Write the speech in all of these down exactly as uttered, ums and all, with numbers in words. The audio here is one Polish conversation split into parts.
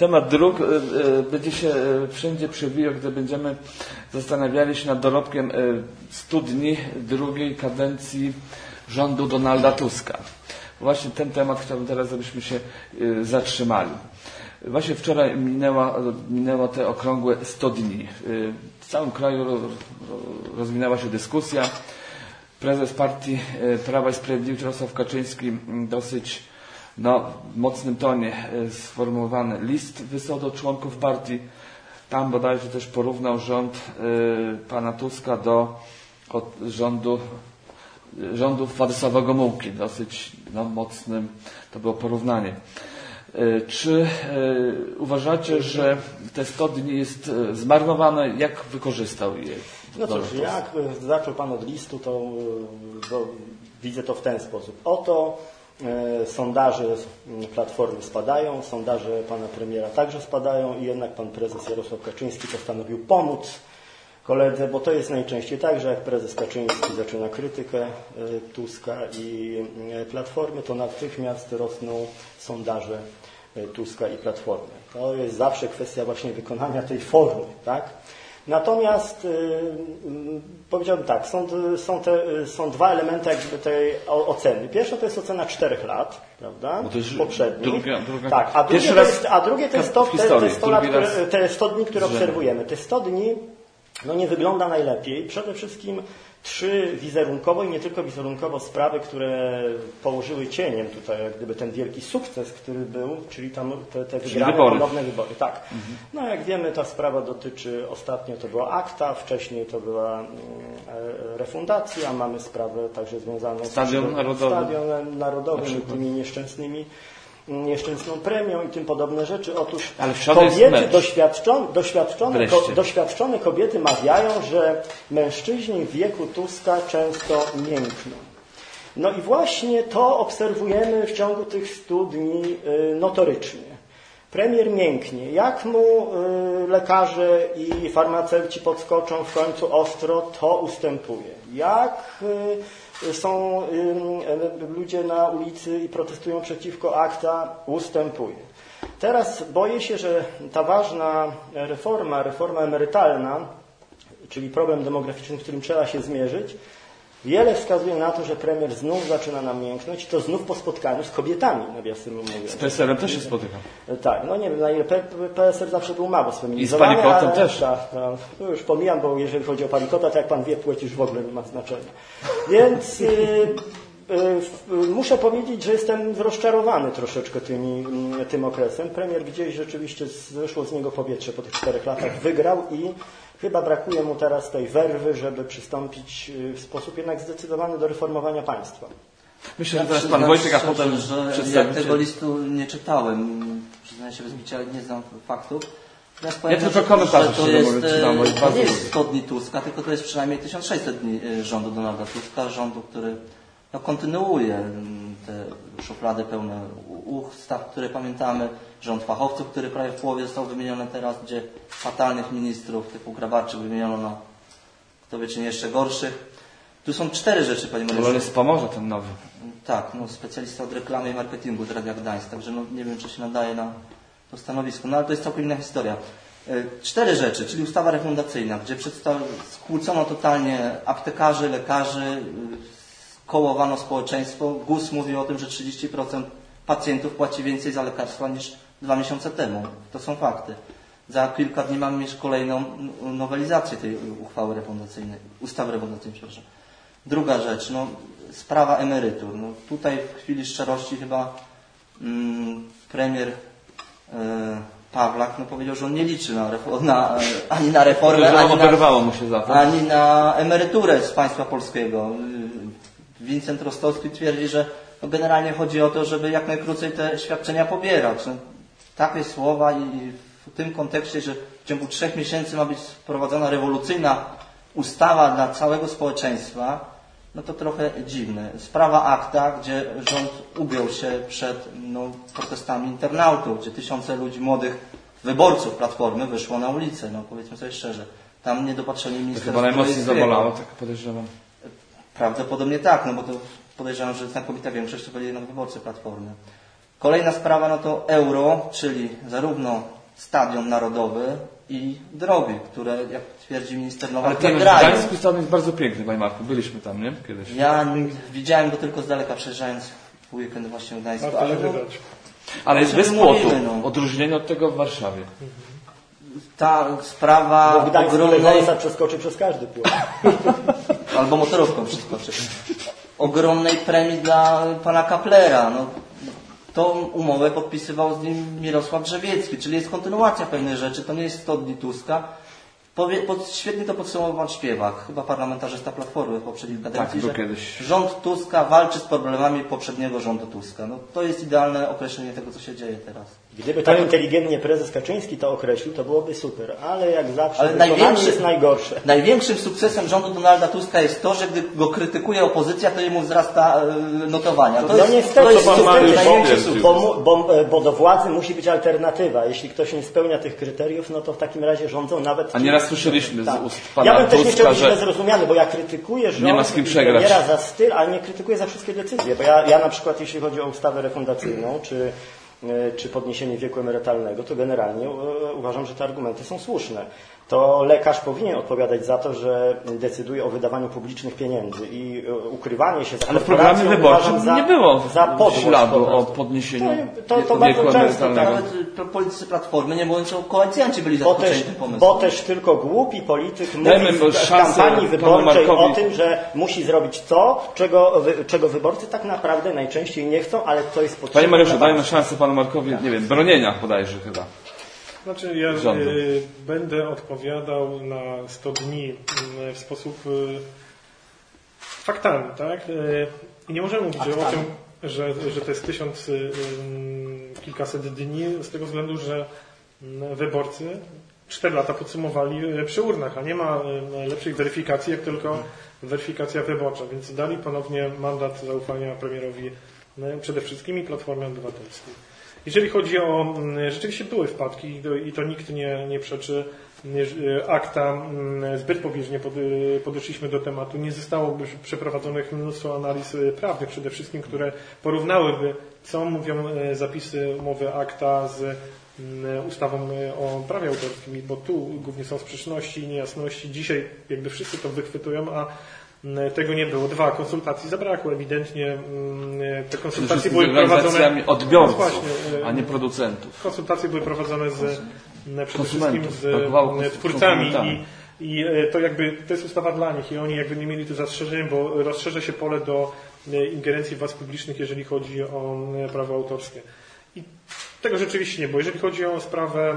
Temat dróg będzie się wszędzie przewijał, gdy będziemy zastanawiali się nad dorobkiem studni drugiej kadencji rządu Donalda Tuska. Właśnie ten temat chciałbym teraz, żebyśmy się zatrzymali. Właśnie wczoraj minęła, minęło te okrągłe sto dni. W całym kraju rozwinęła się dyskusja. Prezes partii Prawa i Sprawiedliwości Jarosław Kaczyński dosyć no, w mocnym tonie sformułowany list wysłał do członków partii. Tam bodajże też porównał rząd pana Tuska do od rządu rządów Władysława Gomułki. Dosyć no, mocnym to było porównanie. Czy uważacie, że te sto dni jest zmarnowane? Jak wykorzystał je? No cóż, jak zaczął Pan od listu, to, to widzę to w ten sposób. Oto e, sondaże Platformy spadają, sondaże Pana Premiera także spadają i jednak Pan Prezes Jarosław Kaczyński postanowił pomóc koledze, bo to jest najczęściej tak, że jak prezes Kaczyński zaczyna krytykę Tuska i Platformy, to natychmiast rosną sondaże Tuska i Platformy. To jest zawsze kwestia właśnie wykonania tej formy, tak? Natomiast yy, powiedziałbym tak, są, są, te, są dwa elementy jakby tej oceny. Pierwsza to jest ocena czterech lat, prawda? Poprzednich. Druga, druga. Tak, a drugie to jest, a drugie to jest to, te, te, sto lat, które, te sto dni, które że... obserwujemy. Te sto dni no nie wygląda najlepiej. Przede wszystkim trzy wizerunkowo i nie tylko wizerunkowo sprawy, które położyły cieniem tutaj jak gdyby ten wielki sukces, który był, czyli tam te, te wygrane ponowne wybory. Tak. Mhm. No jak wiemy, ta sprawa dotyczy, ostatnio to była akta, wcześniej to była e, refundacja, mamy sprawę także związaną Stadion z Narodowy. Stadionem Narodowym i tymi nieszczęsnymi nieszczęsną premią i tym podobne rzeczy. Otóż kobiety doświadczone, doświadczone, ko, doświadczone kobiety mawiają, że mężczyźni w wieku Tuska często miękną. No i właśnie to obserwujemy w ciągu tych stu dni y, notorycznie. Premier mięknie. Jak mu y, lekarze i farmaceuci podskoczą w końcu ostro, to ustępuje. Jak y, są y, ludzie na ulicy i protestują przeciwko akta, ustępuje. Teraz boję się, że ta ważna reforma, reforma emerytalna, czyli problem demograficzny, z którym trzeba się zmierzyć, wiele wskazuje na to, że premier znów zaczyna nam mięknąć i to znów po spotkaniu z kobietami, nawiasem mówiąc. Z P S L-em też się spotykam. Tak, no nie wiem, na ile P S L zawsze był mało sfeminizowany. I z Palikotem też. Tak, no, no już pomijam, bo jeżeli chodzi o Palikota, to jak pan wie, płeć już w ogóle nie ma znaczenia. Więc yy, yy, muszę powiedzieć, że jestem rozczarowany troszeczkę tymi, tym okresem. Premier gdzieś rzeczywiście wyszło z niego powietrze po tych czterech latach, wygrał i chyba brakuje mu teraz tej werwy, żeby przystąpić w sposób jednak zdecydowany do reformowania państwa. Myślę, że teraz pan Wojciech, a potem że ja tego listu nie czytałem. Przyznaję się bez bicia, ale nie znam faktów. Ja tylko komentarze to jest, to nie jest sto dni Tuska, tylko to jest przynajmniej tysiąc sześćset dni rządu Donalda Tuska, rządu, który no, kontynuuje te szuflady pełne ustaw, które pamiętamy, rząd fachowców, który prawie w połowie został wymieniony teraz, gdzie fatalnych ministrów typu Grabarczyk wymieniono na kto wie czy nie jeszcze gorszych. Tu są cztery rzeczy, panie Mariuszu. Ale jest Pomorze ten nowy. Tak, no specjalista od reklamy i marketingu z Radia Gdańsk, także no, nie wiem czy się nadaje na to stanowisko, no ale to jest całkiem inna historia. Cztery rzeczy, czyli ustawa refundacyjna, gdzie skłócono totalnie aptekarzy, lekarzy, kołowano społeczeństwo. G U S mówi o tym, że trzydzieści procent pacjentów płaci więcej za lekarstwa niż dwa miesiące temu. To są fakty. Za kilka dni mamy mieć kolejną nowelizację tej uchwały refundacyjnej, ustawy refundacyjnej, przepraszam. Druga rzecz, no, sprawa emerytur. No, tutaj w chwili szczerości chyba mm, premier y, Pawlak no, powiedział, że on nie liczy na, na, ani na reformę, ani na, mu się za to. ani na emeryturę z państwa polskiego. Wincent Rostowski twierdzi, że no, generalnie chodzi o to, żeby jak najkrócej te świadczenia pobierać. No, takie słowa i w tym kontekście, że w ciągu trzech miesięcy ma być wprowadzona rewolucyjna ustawa dla całego społeczeństwa, no to trochę dziwne. Sprawa akta, gdzie rząd ugiął się przed no, protestami internautów, gdzie tysiące ludzi, młodych wyborców Platformy wyszło na ulicę, no powiedzmy sobie szczerze. Tam niedopatrzenie ministerstwa. To chyba najmocniej zabolało, tak podejrzewam. Prawdopodobnie tak, no bo to podejrzewam, że znakomita większość to byli jednak wyborcy Platformy. Kolejna sprawa no to euro, czyli zarówno Stadion Narodowy i drogi, które, jak twierdzi minister Nowak, Ale ten grają. gdański stadion jest bardzo piękny, panie Marku. Byliśmy tam, nie? Kiedyś. Ja widziałem go tylko z daleka, przejeżdżając w weekend właśnie w Gdańsku. Warto Ale, no, Ale jest bez mówimy, płotu. no. Odróżnienie od tego w Warszawie. ta sprawa Bo w Gdańsku ogromnej... Legionsa przeskoczy przez każdy płot. Albo motorówką przeskoczy. Ogromnej premii dla pana Kaplera. No, tą umowę podpisywał z nim Mirosław Drzewiecki, czyli jest kontynuacja pewnej rzeczy. To nie jest sto dni Tuska. Powie, pod, świetnie to podsumował Śpiewak, chyba parlamentarzysta Platformy w poprzedniej kadencji, Tak, że kiedyś. rząd Tuska walczy z problemami poprzedniego rządu Tuska. No, to jest idealne określenie tego, co się dzieje teraz. Gdyby tak inteligentnie prezes Kaczyński to określił, to byłoby super, ale jak zawsze Ale wykonanie największy- jest najgorsze. Największym sukcesem rządu Donalda Tuska jest to, że gdy go krytykuje opozycja, to jemu wzrasta e, notowania. To No jest, niestety, to jest pan niestety Mariusz największy powie, sukces. bo, mu- bo, bo do władzy musi być alternatywa. Jeśli ktoś nie spełnia tych kryteriów, no to w takim razie rządzą nawet... A nieraz słyszeliśmy Tak. z ust pana Ja bym też nie Tuska, chciał być źle że zrozumiany, bo ja krytykuję rząd nie ma z kim i przegrać. premiera za styl, ale nie krytykuję za wszystkie decyzje. Bo ja, ja na przykład, jeśli chodzi o ustawę refundacyjną, czy, e, czy podniesienie wieku emerytalnego, to generalnie e, uważam, że te argumenty są słuszne. To lekarz powinien odpowiadać za to, że decyduje o wydawaniu publicznych pieniędzy i e, ukrywanie się za Ale w programie korporacją wyborczym uważam za, nie było za podłość śladu po o prostu. podniesieniu To- to- to wieku bardzo często emerytalnego. Nawet e, politycy Platformy, nie mówiąc o koalicjanci, byli Bo też, zaskoczeni tym pomysłem. bo też tylko głupi polityk Dajmy mówi w szansę kampanii panu wyborczej Markowi. o tym, że musi zrobić to, czego, wy, czego wyborcy tak naprawdę najczęściej nie chcą, ale co jest potrzebne. Panie Mariuszu, dla dajmy państwa. szansę panu Markowi, nie wiem, bronienia bodajże chyba. Znaczy ja Rządu. y, będę odpowiadał na sto dni y, w sposób y, faktami, tak? Y, I nie możemy mówić o Faktami. tym, że, że to jest tysiąc y, y, kilkaset dni z tego względu, że y, wyborcy cztery lata podsumowali y, przy urnach, a nie ma y, lepszej weryfikacji, jak tylko weryfikacja wyborcza, więc dali ponownie mandat zaufania premierowi y, przede wszystkim i Platformie Obywatelskiej. Jeżeli chodzi o, rzeczywiście były wpadki i to, i to nikt nie, nie przeczy, akta zbyt pobieżnie pod, podeszliśmy do tematu, nie zostało przeprowadzonych mnóstwo analiz prawnych przede wszystkim, które porównałyby, co mówią zapisy umowy akta z ustawą o prawie autorskim, bo tu głównie są sprzeczności i niejasności. Dzisiaj jakby wszyscy to wychwytują, a tego nie było. Dwa, konsultacji zabrakło. Ewidentnie te konsultacje były prowadzone organizacjami odbiorców, No właśnie, a nie producentów. konsultacje były prowadzone z, przede wszystkim Konsumentów. z Brakowało kons- twórcami konsumentami. i, i to jakby to jest ustawa dla nich i oni jakby nie mieli tu zastrzeżeń, bo rozszerza się pole do ingerencji władz publicznych, jeżeli chodzi o prawo autorskie. I tego rzeczywiście nie było. Jeżeli chodzi o sprawę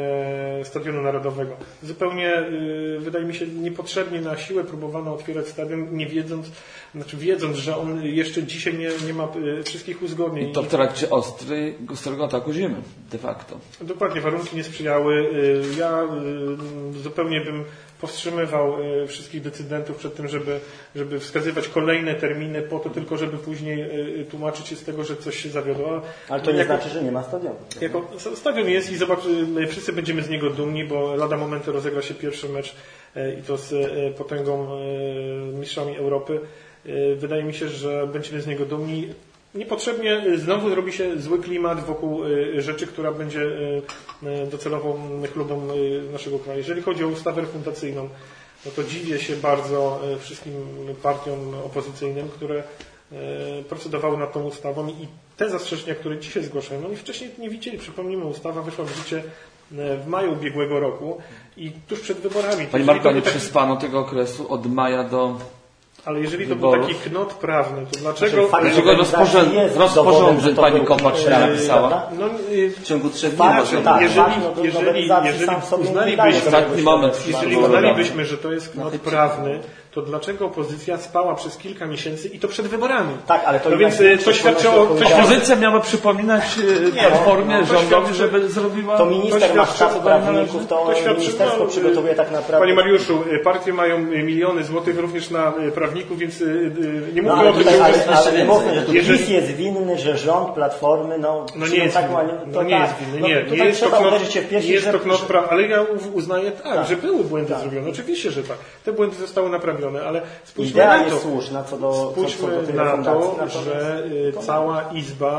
e, Stadionu Narodowego, zupełnie e, wydaje mi się niepotrzebnie na siłę próbowano otwierać stadion, nie wiedząc, znaczy wiedząc, że on jeszcze dzisiaj nie, nie ma e, wszystkich uzgodnień. I to w trakcie ostrej, ostrego ataku zimy, de facto. Dokładnie, warunki nie sprzyjały. E, ja e, zupełnie bym powstrzymywał e, wszystkich decydentów przed tym, żeby, żeby wskazywać kolejne terminy po to tylko, żeby później e, tłumaczyć się z tego, że coś się zawiodło. Ale to nie Jako- znaczy, że nie ma stadionu. Jako stadion jest i zobacz, my wszyscy będziemy z niego dumni, bo lada momenty rozegra się pierwszy mecz e, i to z e, potęgą e, mistrzami Europy. E, Wydaje mi się, że będziemy z niego dumni. Niepotrzebnie znowu robi się zły klimat wokół e, rzeczy, która będzie e, e, docelową chlubą e, naszego kraju. Jeżeli chodzi o ustawę refundacyjną, no to dziwię się bardzo e, wszystkim partiom opozycyjnym, które e, procedowały nad tą ustawą i te zastrzeżenia, które dzisiaj zgłaszają, no oni wcześniej nie widzieli. Przypomnijmy, ustawa weszła w życie e, w maju ubiegłego roku i tuż przed wyborami. Panie Jeżeli Marku, to nie był taki- przespano tego okresu od maja do... Ale jeżeli to wyborów. był taki knot prawny, to Znaczy, dlaczego... fakt, Dlaczego że rozporząd- jest rozporządzeń dowodem, że to pani był- Kopacz e, napisała? prawda? No, y, W ciągu trzech dni Fakt, może. tak, jeżeli- fakt, no, do jeżeli- nowelizacji jeżeli sam sobie nie uznalibyśmy- daje Ostatni żadnego moment środka. Jeżeli Bardzo uznalibyśmy, że to jest knot prawny, to dlaczego opozycja spała przez kilka miesięcy i to przed wyborami? Tak, ale to no jednak więc y, to nie świadczyło... przypomina To, się świadczy, Opozycja miała przypominać e, Platformie, no, to rządowi, świadczy- żeby zrobiła... To minister ma sztab prawników, to to świadczy- ministerstwo no, przygotowuje tak naprawdę... Panie Mariuszu, y, partie mają y, miliony złotych również na y, prawników, więc y, y, nie No, mówię ale o tym, tutaj, że... ale, jeszcze ale nie więcej. mówmy, że tu Jeżeli- PiS jest winny, że rząd Platformy, no... No nie przyjął jest taką, a winny. to No nie tak, jest winny. no Nie, tutaj nie jest to trzeba knot, uderzyć się w piersi, nie jest że- to knot pra... ale ja u- uznaję tak, Tak. że były błędy Tak. zrobione. Oczywiście, że tak. Te błędy zostały naprawione, ale spójrzmy Idea na jest to. słuszna co do, co, co do Spójrzmy tej na refundacji, to, natomiast że y, cała Izba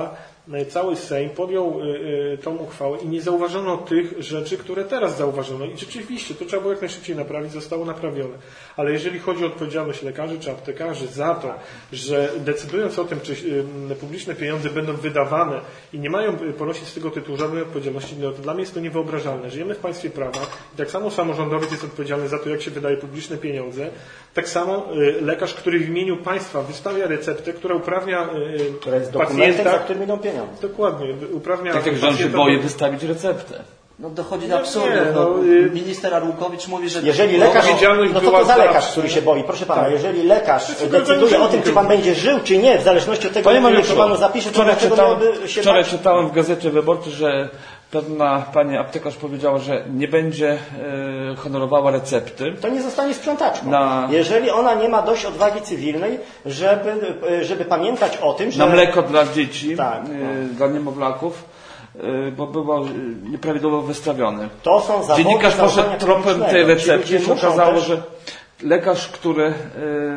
cały Sejm podjął tą uchwałę i nie zauważono tych rzeczy, które teraz zauważono. I rzeczywiście to trzeba było jak najszybciej naprawić, zostało naprawione. Ale jeżeli chodzi o odpowiedzialność lekarzy czy aptekarzy za to, że decydując o tym, czy publiczne pieniądze będą wydawane i nie mają ponosić z tego tytułu żadnej odpowiedzialności, no to dla mnie jest to niewyobrażalne. Żyjemy w państwie prawa i tak samo samorządowiec jest odpowiedzialny za to, jak się wydaje publiczne pieniądze. Tak samo lekarz, który w imieniu państwa wystawia receptę, która uprawnia która jest pacjenta, za którym idą pieniądze. Dokładnie, uprawnia tak jak rząd się boi wystawić receptę. No dochodzi do absurdu. No, minister Arłukowicz mówi, że... Jeżeli lekarz, no to to za lekarz, który się boi. Proszę pana, tak. Jeżeli lekarz decyduje o tym, czy pan będzie żył, czy nie, w zależności od tego, co panu zapisze, to wczoraj dlaczego czytałem, miałby się Wczoraj bać? czytałem w Gazecie Wyborczej, że pewna pani aptekarz powiedziała, że nie będzie e, honorowała recepty. To nie zostanie sprzątaczką. Na... Jeżeli ona nie ma dość odwagi cywilnej, żeby, żeby pamiętać o tym, że... Na mleko dla dzieci, tak, e, no. dla niemowlaków, bo było nieprawidłowo wystawiony. To są zawody Dziennikarz poszedł tropem tej recepty i się okazało, też... że lekarz, który, yy,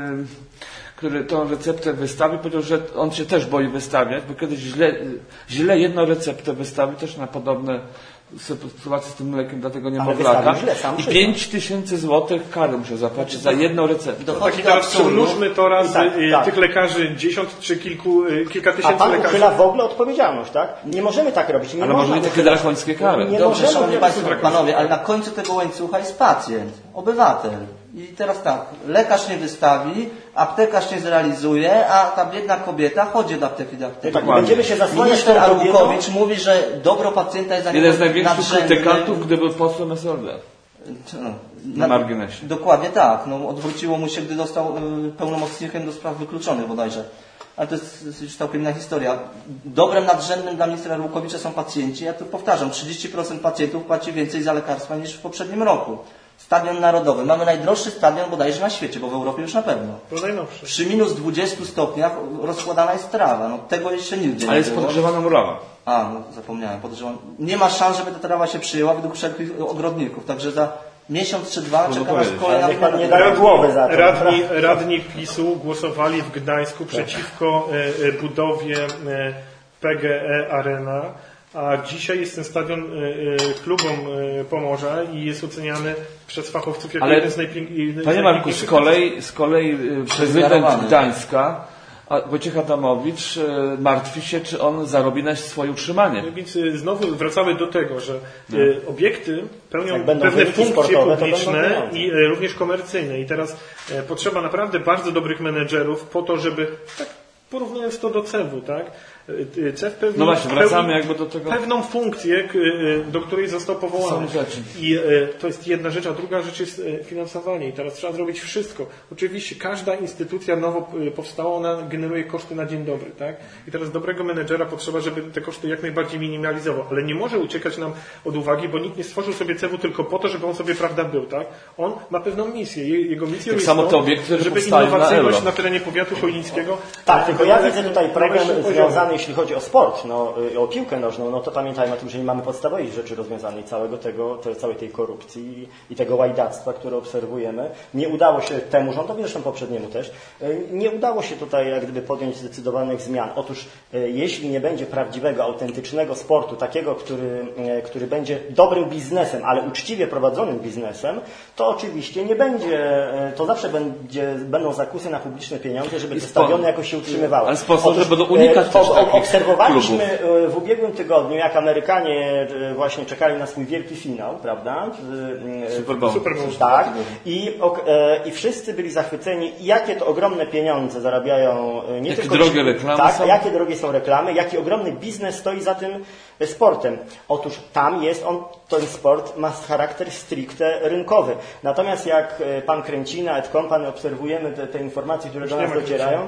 który tą receptę wystawił, powiedział, że on się też boi wystawiać, bo kiedyś źle, źle jedną receptę wystawił, też na podobne sytuacje z tym mlekiem dla tego niemowlaka i pięć tysięcy złotych kary muszę zapłacić za jedną receptę. Dochodzi do absurdu. Przemnóżmy to raz tak, tak. tych lekarzy, dziesiąt czy kilku, kilka tysięcy A pan lekarzy. uchyla w ogóle odpowiedzialność, tak? Nie możemy tak robić. Nie ale można możemy takie drakońskie kary. Nie Dobrze, możemy szanowni państwo, panowie, ale na końcu tego łańcucha jest pacjent, obywatel. I teraz tak, lekarz nie wystawi, aptekarz nie zrealizuje, a ta biedna kobieta chodzi do apteki do apteki. Tak, będziemy się zasłaniać. Minister Arłukowicz mówi, że dobro pacjenta jest za jeden z największych krytykantów, gdyby posłem S L D. No, na marginesie. Dokładnie tak. No, odwróciło mu się, gdy został y, pełnomocnikiem do spraw wykluczonych bodajże. Ale to jest już całkiem inna historia. Dobrem nadrzędnym dla ministra Arłukowicza są pacjenci. Ja tu powtarzam, trzydzieści procent pacjentów płaci więcej za lekarstwa niż w poprzednim roku. Stadion Narodowy. Mamy najdroższy stadion bodajże na świecie, bo w Europie już na pewno. To najnowszy. Przy minus dwudziestu stopniach rozkładana jest trawa. No, tego jeszcze nigdzie nie Ale jest było. podgrzewana murawa. A, no zapomniałem. Podgrzewana. Nie ma szans, żeby ta trawa się przyjęła według wszelkich ogrodników. Także za miesiąc czy dwa czeka nas kolejna... Niech pan nie daje głowy za to. Radni, radni PiSu głosowali w Gdańsku przeciwko e, budowie e, P G E Arena, a dzisiaj jest ten stadion e, klubom e, Pomorza i jest oceniany przez fachowców jako ale jeden z najpiękniejszych... Panie Marku, z kolei, z kolei prezydent Gdańska, Wojciech Adamowicz, martwi się, czy on zarobi na swoje utrzymanie. No więc znowu wracamy do tego, że no. obiekty pełnią pewne funkcje sportowe, publiczne i również komercyjne. I teraz potrzeba naprawdę bardzo dobrych menedżerów po to, żeby, tak porównując to do C E W-u, tak? C E W pełni, no właśnie, wracamy pełni jakby do tego... pewną funkcję, do której został powołany. I to jest jedna rzecz, a druga rzecz jest finansowanie. I teraz trzeba zrobić wszystko. Oczywiście każda instytucja nowo powstała, ona generuje koszty na dzień dobry, tak? I teraz dobrego menedżera potrzeba, żeby te koszty jak najbardziej minimalizował. Ale nie może uciekać nam od uwagi, bo nikt nie stworzył sobie C E W-u tylko po to, żeby on sobie, prawda, był, tak? On ma pewną misję. Jego misją tak jest samo to, to obiekty, żeby innowacyjność na, na terenie powiatu chojnickiego... Tak, tylko ja widzę tutaj problem związany, jeśli chodzi o sport, no, o piłkę nożną, no to pamiętajmy o tym, że nie mamy podstawowych rzeczy rozwiązanej, całego tego, te, całej tej korupcji i tego łajdactwa, które obserwujemy. Nie udało się temu rządowi, zresztą poprzedniemu też, nie udało się tutaj jak gdyby podjąć zdecydowanych zmian. Otóż jeśli nie będzie prawdziwego, autentycznego sportu, takiego, który, który będzie dobrym biznesem, ale uczciwie prowadzonym biznesem, to oczywiście nie będzie, to zawsze będzie, będą zakusy na publiczne pieniądze, żeby te stadiony jakoś się utrzymywały. Ale sponsorzy będą unikać też takich obserwowaliśmy klubów. W ubiegłym tygodniu, jak Amerykanie właśnie czekali na swój wielki finał, prawda? Super Bowl. Super Bowl. Tak. I, I wszyscy byli zachwyceni, jakie to ogromne pieniądze zarabiają nie jakie tylko drogie reklamy tak, są? jakie drogie są reklamy, jaki ogromny biznes stoi za tym sportem. Otóż tam jest on, ten sport ma charakter stricte rynkowy. Natomiast jak pan Kręcina, et company obserwujemy te, te informacje, które już do nas docierają,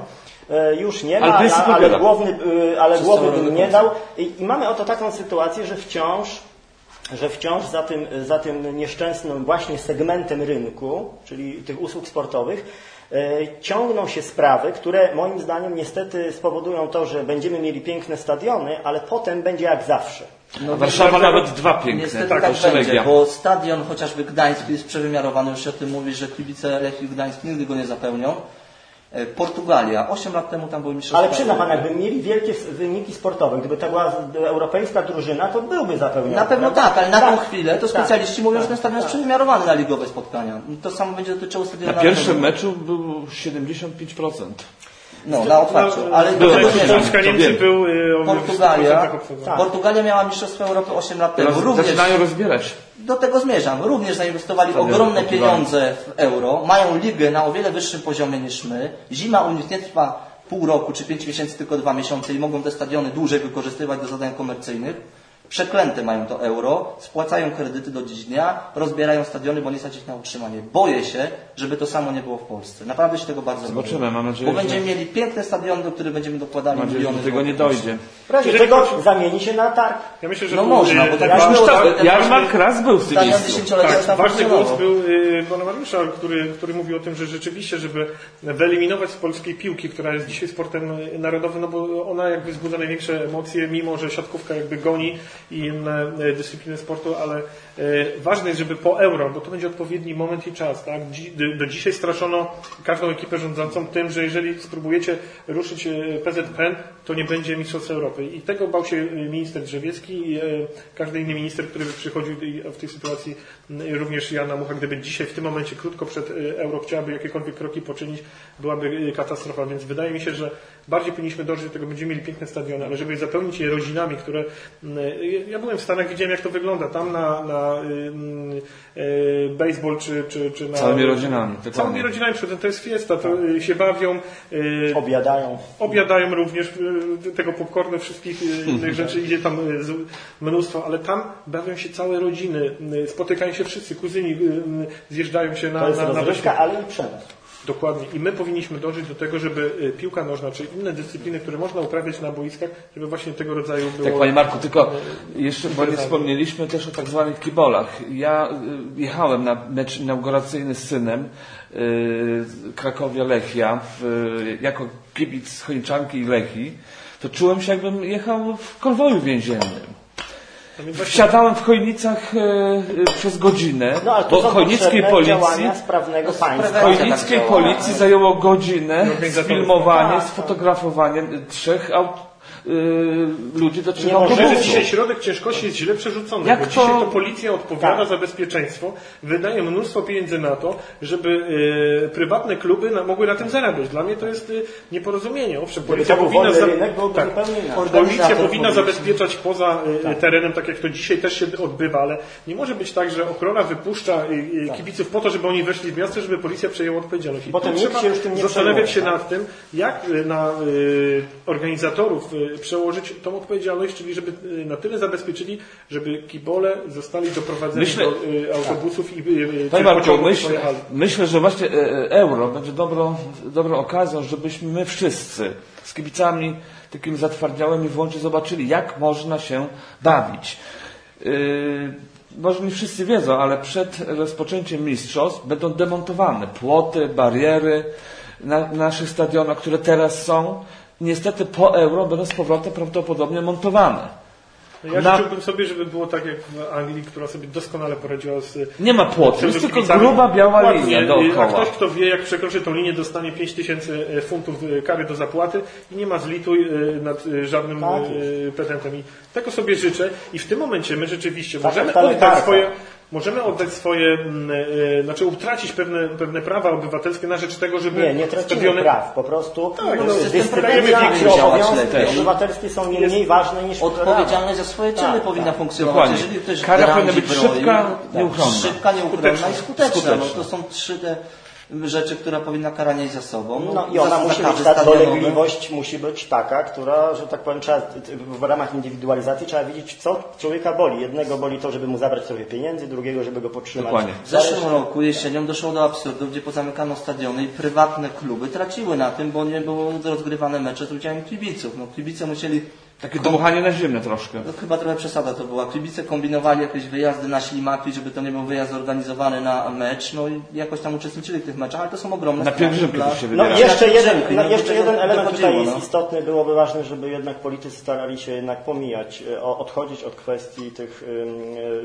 już nie ma, ale, ale, ale głowny, ale głowy bym nie dał. I, I mamy oto taką sytuację, że wciąż że wciąż za tym, za tym nieszczęsnym właśnie segmentem rynku, czyli tych usług sportowych, ciągną się sprawy, które moim zdaniem niestety spowodują to, że będziemy mieli piękne stadiony, ale potem będzie jak zawsze. No, Warszawa nawet dwa piękne. Niestety tak, tak będzie, bo stadion chociażby gdański jest przewymiarowany, już się o tym mówi, że kibice Lechii Gdańsk nigdy go nie zapełnią. Portugalia, osiem lat temu tam były mistrzostwa. Ale przyzna Pan, jakby mieli wielkie wyniki sportowe, gdyby to była europejska drużyna, to byłby zapełniony. Na pewno tak, ale na tak, tą chwilę to specjaliści tak, mówią, tak, że ten stadion jest przedwymiarowany na ligowe spotkania. To samo będzie dotyczyło stadionu. Na pierwszym meczu był siedemdziesiąt pięć procent. No, na otwarciu, no, ale do tego Polska Niemcy był y, Portugalia. Tak. Portugalia miała mistrzostwo Europy osiem lat temu. Również, zaczynają rozbierać. Do tego zmierzam. Również zainwestowali Stadion ogromne pieniądze w euro. Mają ligę na o wiele wyższym poziomie niż my. Zima u nich nie trwa pół roku czy pięć miesięcy, tylko dwa miesiące i mogą te stadiony dłużej wykorzystywać do zadań komercyjnych. Przeklęte mają to euro, spłacają kredyty do dziś dnia, rozbierają stadiony, bo nie stać ich na utrzymanie. Boję się, żeby to samo nie było w Polsce. Naprawdę się tego bardzo boję. Zobaczymy, mam nadzieję, bo będziemy mieli piękne stadiony, do których będziemy dokładali mam miliony. Do tego nie dojdzie. W razie czego zamieni się na targ. Ja myślę, że no tu, można, bo tak ważny, było. tak, Jarmark raz był w tym miejscu. Tak, ważny głos był y, pana Mariusza, który, który mówił o tym, że rzeczywiście, żeby wyeliminować z polskiej piłki, która jest dzisiaj sportem narodowym, no bo ona jakby wzbudza największe emocje, mimo że siatkówka jakby goni i inne dyscypliny sportu, ale y, ważne jest, żeby po euro, bo to będzie odpowiedni moment i czas, tak? Dzi, do, do dzisiaj straszono każdą ekipę rządzącą tym, że jeżeli spróbujecie ruszyć P Z P N, to nie będzie mistrzostw Europy. I tego bał się minister Drzewiecki i y, każdy inny minister, który by przychodził w tej sytuacji, y, również Joanna Mucha, gdyby dzisiaj w tym momencie krótko przed y, euro chciałaby jakiekolwiek kroki poczynić, byłaby y, katastrofa. Więc wydaje mi się, że bardziej powinniśmy dążyć do tego, będziemy mieli piękne stadiony, ale żeby zapełnić je rodzinami, które... Y, ja byłem w Stanach, widziałem jak to wygląda. Tam na, na y, y, baseball czy, czy, czy na... Całymi rodzinami. Całymi rodzinami, to jest fiesta, to y, się bawią. Y, obiadają. Obiadają również y, tego popcornu, wszystkich y, innych rzeczy, idzie tam y, z, mnóstwo, ale tam bawią się całe rodziny, y, spotykają się wszyscy, kuzyni, y, y, zjeżdżają się na... To jest na, na rozrywka, ale i przemysł. Dokładnie. I my powinniśmy dążyć do tego, żeby piłka nożna, czy inne dyscypliny, które można uprawiać na boiskach, żeby właśnie tego rodzaju było... Tak, Panie Marku, tylko jeszcze, bo nie wspomnieliśmy też o tak zwanych kibolach. Ja jechałem na mecz inauguracyjny z synem Krakowia Lechia jako kibic Chojniczanki i Lechii, to czułem się, jakbym jechał w konwoju więziennym. Wsiadałem w Chojnicach e, przez godzinę, no, bo chojnickiej policji, sprawnego państwa. chojnickiej policji zajęło godzinę sfilmowanie, sfotografowanie trzech aut, y, ludzi do trzech autobusów. Dzisiaj środek ciężkości jest źle przerzucony, Jak bo to... dzisiaj to policja odpowiada tak. za bezpieczeństwo, wydaje mnóstwo pieniędzy na to, żeby y, prywatne kluby na, mogły na tym zarabiać. Dla mnie to jest y, nieporozumienie. Owszem, policja powinna, za... tak. policja powinna zabezpieczać poza y, tak. terenem, tak jak to dzisiaj też się odbywa, ale nie może być tak, że ochrona wypuszcza y, y, tak. kibiców po to, żeby oni weszli w miasto, żeby policja przejęła odpowiedzialność. I potem trzeba się już tym nie zastanawiać się tak? nad tym, jak na y, organizatorów y, przełożyć tą odpowiedzialność, czyli żeby na tyle zabezpieczyli, żeby kibole zostali doprowadzeni myślę, do y, autobusów tak. i y, Panie Marku, myśl, myślę, że właśnie y, euro będzie dobrą, dobrą okazją, żebyśmy my wszyscy z kibicami takimi zatwardziałymi włącznie zobaczyli, jak można się bawić. Y, może nie wszyscy wiedzą, ale przed rozpoczęciem mistrzostw będą demontowane płoty, bariery na, na naszych stadionach, które teraz są. Niestety po euro będą z powrotem prawdopodobnie montowane. No ja na... życzyłbym sobie, żeby było tak jak w Anglii, która sobie doskonale poradziła z... Nie ma płotu, jest tylko gruba, biała ładnie, linia dookoła. A ktoś, kto wie, jak przekroczy tą linię, dostanie pięć tysięcy funtów kary do zapłaty i nie ma zlituj nad żadnym tak petentem. I tego sobie życzę. I w tym momencie my rzeczywiście tak, możemy oddać tak, swoje... Tak. Możemy oddać swoje, yy, znaczy utracić pewne, pewne prawa obywatelskie na rzecz tego, żeby... Nie, nie tracimy stadiony... praw, po prostu tak, no, dyscyplina i obowiązki obywatelskie są nie mniej ważne niż odpowiedzialność za swoje czyny tak, powinna tak. funkcjonować. Jeżeli ktoś kara powinna być szybka, nieuchronna. Szybka, nieuchronna i skuteczna. No, to są trzy te rzeczy, która powinna kara nieść za sobą. No, no i ona musi być, ta dolegliwość musi być taka, która, że tak powiem, trzeba, w ramach indywidualizacji trzeba widzieć, co człowieka boli. Jednego boli to, żeby mu zabrać trochę pieniędzy, drugiego, żeby go podtrzymać. Dokładnie. W zeszłym roku jesienią doszło do absurdu, gdzie pozamykano stadiony i prywatne kluby traciły na tym, bo nie było rozgrywane mecze z udziałem kibiców. No, kibice musieli Takie dmuchanie na ziemię troszkę. No, chyba trochę przesada to była. Kibice kombinowali jakieś wyjazdy na ślimaki, żeby to nie był wyjazd zorganizowany na mecz. No i jakoś tam uczestniczyli w tych meczach, ale to są ogromne na pielgrzymki dla... się No jeszcze jeden, no, no, jeszcze jeden element tutaj jest no. istotny. Byłoby ważne, żeby jednak politycy starali się jednak pomijać, odchodzić od kwestii tych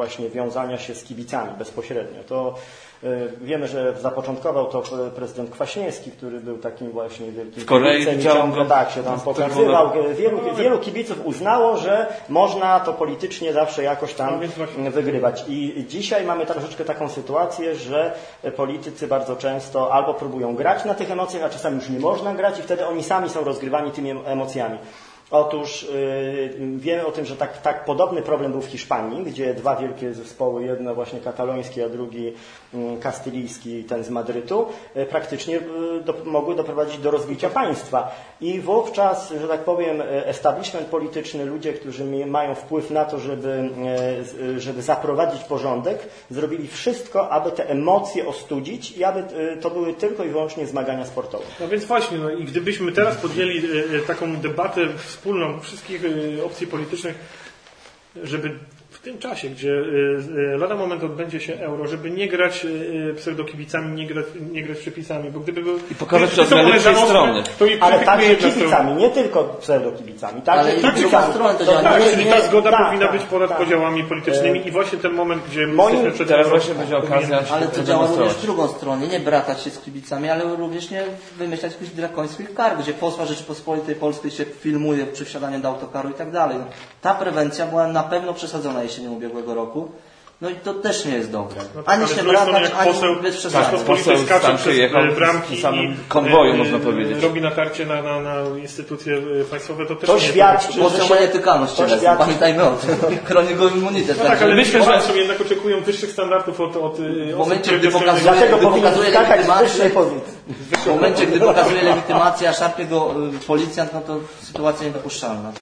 właśnie wiązania się z kibicami bezpośrednio. To wiemy, że zapoczątkował to prezydent Kwaśniewski, który był takim właśnie wielkim w Korei kibicem i ciągle tak się tam pokazywał. Wielu, wielu kibiców uznało, że można to politycznie zawsze jakoś tam wygrywać. I dzisiaj mamy troszeczkę taką sytuację, że politycy bardzo często albo próbują grać na tych emocjach, a czasami już nie można grać i wtedy oni sami są rozgrywani tymi emocjami. Otóż yy, wiemy o tym, że tak, tak podobny problem był w Hiszpanii, gdzie dwa wielkie zespoły, jedno właśnie kataloński, a drugi yy, kastylijski, ten z Madrytu, yy, praktycznie yy, do, mogły doprowadzić do rozbicia państwa. I wówczas, że tak powiem, establishment polityczny, ludzie, którzy mają wpływ na to, żeby, yy, żeby zaprowadzić porządek, zrobili wszystko, aby te emocje ostudzić i aby yy, to były tylko i wyłącznie zmagania sportowe. No więc właśnie, no i gdybyśmy teraz podjęli yy, taką debatę wspólną wszystkich opcji politycznych, żeby w tym czasie, gdzie lada moment odbędzie się euro, żeby nie grać pseudokibicami, nie grać, nie grać przepisami, bo gdyby był... I pokazać to z najlepszej strony. Ale także kibicami, nie tylko pseudokibicami. Tak? Ale tak, i drugą stronę to działa. Tak, czyli ta zgoda tak, powinna tak, być ponad tak. podziałami politycznymi i właśnie ten moment, gdzie my Moim, jesteśmy przed teraz euro, właśnie będzie okazja. Ale to działa również w drugą stronę, nie bratać się z kibicami, ale również nie wymyślać jakichś drakońskich kar, gdzie posła Rzeczypospolitej Polskiej się filmuje przy wsiadaniu do autokaru i tak dalej. Ta prewencja była na pewno przesadzona jesienią ubiegłego roku. No i to też nie jest dobre. No tak, ani się strony, bratać, ani poseł, bez przesady. poseł skacze przez bramki samym i konwoju, można powiedzieć. robi natarcie na, na, na instytucje państwowe, to też to nie świadczy, jest... Poseł ma nietykalność cielesną, pamiętajmy o tym. Chroni go immunitet. No tak, ale myślę, myślę, że- że jednak oczekują wyższych standardów od, od W osób, momencie, które gdy wiostrują- pokazuje, Dlatego gdy powinien pokazuje skakać z legitymację, wyższej pozycji. w momencie, gdy pokazuje legitymację, a szarpie go y, policjant, no to sytuacja niedopuszczalna.